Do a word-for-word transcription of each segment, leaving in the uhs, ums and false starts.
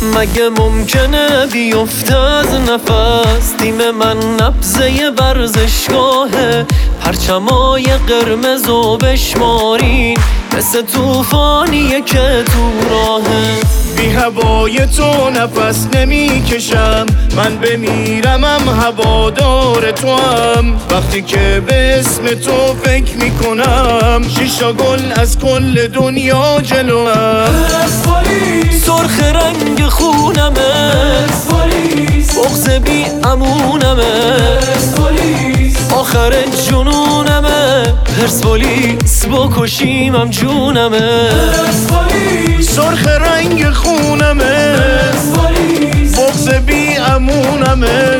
مگه ممکنه بیفته از نفس؟ تیم من نبضه ورزشگاهه، پرچمای قرمز و بشمارین مثل توفانیه که تو راهه. بی هوای تو نفس نمی کشم، من بمیرمم هوادار تو هم. وقتی که به اسم تو فکر می کنم، شیشا گل از کل دنیا جلوم. سرخ رنگ خونمه، بغض بی امونمه، آخر جنونمه، پرسپولیس بکشیمم جونمه. سرخ رنگ خونمه، بغض بی امونمه،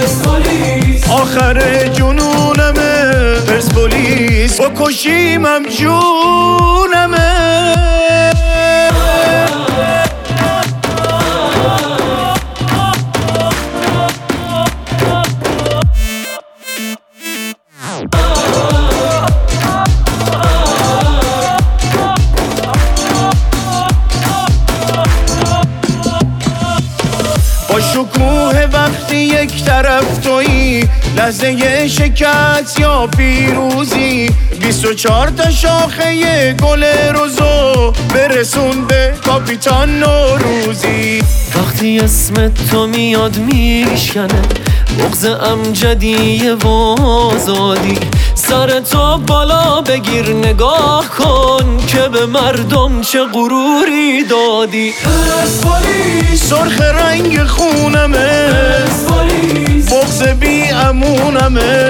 آخر جنونمه، پرسپولیس بکشیمم جونمه. با شکوه وقتی یک طرف تویی، لحظه شکست یا پیروزی، بیست و چهار تا شاخه گل روزو برسون به کاپیتان نوروزی. وقتی اسم تو میاد میشکنه بغض امجدیه و آزادی، سر تو بالا بگیر نگاه کن که به مردم چه غروری دادی. سرخ رنگ خونمه، بغض بی امونمه،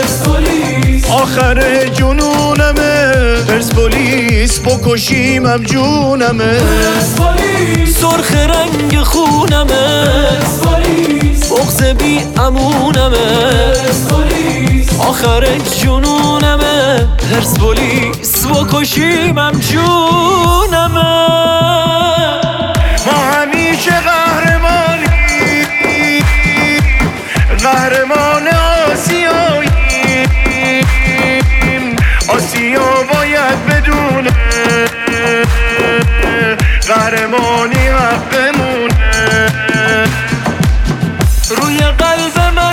آخر جنونمه، پرسپولیس بکشیمم جونمه. سرخ رنگ خونمه، بغض بی امونمه، آخر جنونمه، پرسپولیس بکشیمم جونمه. ما همیشه قهرمانی، قهرمان آسیاییم. آسیا باید بدونه قهرمانی حقمونه. روی قلب من